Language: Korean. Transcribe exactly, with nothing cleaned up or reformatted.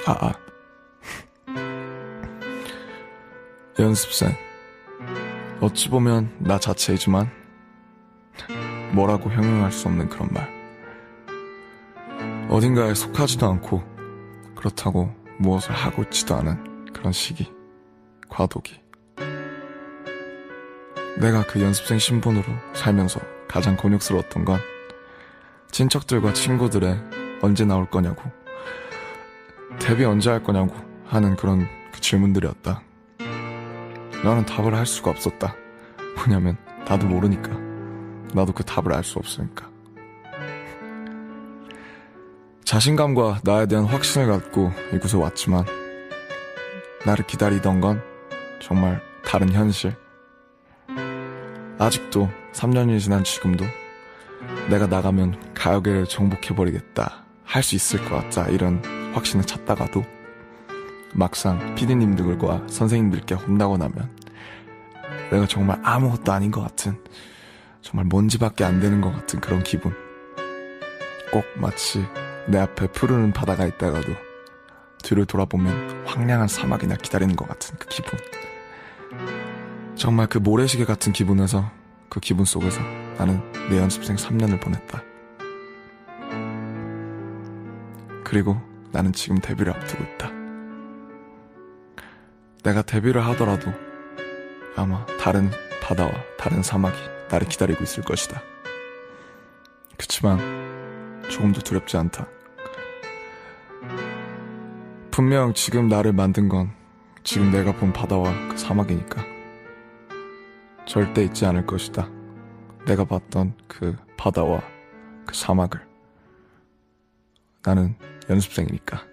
아, 아. 연습생. 어찌 보면 나 자체이지만 뭐라고 형용할 수 없는 그런 말. 어딘가에 속하지도 않고 그렇다고 무엇을 하고 있지도 않은 그런 시기, 과도기. 내가 그 연습생 신분으로 살면서 가장 곤욕스러웠던 건 친척들과 친구들의 언제 나올 거냐고, 데뷔 언제 할 거냐고 하는 그런 그 질문들이었다. 나는 답을 할 수가 없었다. 뭐냐면 나도 모르니까. 나도 그 답을 알 수 없으니까. 자신감과 나에 대한 확신을 갖고 이곳에 왔지만 나를 기다리던 건 정말 다른 현실. 아직도 삼 년이 지난 지금도 내가 나가면 가요계를 정복해버리겠다, 할 수 있을 것 같다, 이런 확신을 찾다가도 막상 피디님들과 선생님들께 혼나고 나면 내가 정말 아무것도 아닌 것 같은, 정말 먼지밖에 안 되는 것 같은 그런 기분. 꼭 마치 내 앞에 푸르른 바다가 있다가도 뒤를 돌아보면 황량한 사막이 날 기다리는 것 같은 그 기분. 정말 그 모래시계 같은 기분에서, 그 기분 속에서 나는 내 연습생 삼 년을 보냈다. 그리고 나는 지금 데뷔를 앞두고 있다. 내가 데뷔를 하더라도 아마 다른 바다와 다른 사막이 나를 기다리고 있을 것이다. 그치만 조금도 두렵지 않다. 분명 지금 나를 만든 건 지금 내가 본 바다와 그 사막이니까 절대 잊지 않을 것이다. 내가 봤던 그 바다와 그 사막을. 나는 연습생이니까.